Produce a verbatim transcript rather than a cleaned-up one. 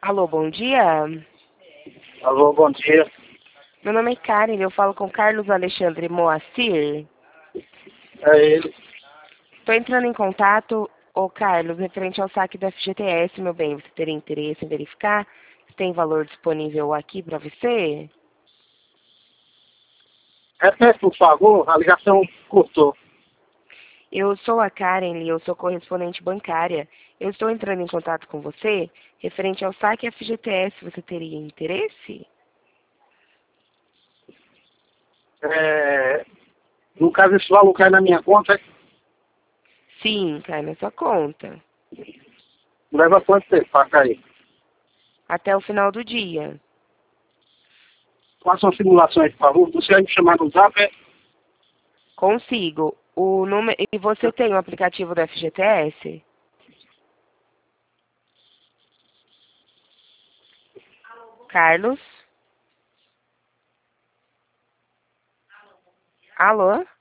Alô, bom dia. Alô, bom dia. Meu nome é Karen, eu falo com Carlos Alexandre Moacir. É ele. Estou entrando em contato, ô Carlos, referente ao saque do F G T S, meu bem. Você teria interesse em verificar se tem valor disponível aqui para você? Repete, por favor, a ligação cortou. Eu sou a Karen e eu sou correspondente bancária. Eu estou entrando em contato com você referente ao saque F G T S. Você teria interesse? É, no caso, esse valor cai na minha conta, é? Sim, cai na sua conta. Leva quanto tempo para cair? Até o final do dia. Faça uma simulação aí, por favor. Você vai me chamar no zap, é? Consigo. O número... E você tem o aplicativo do F G T S? Carlos? Alô?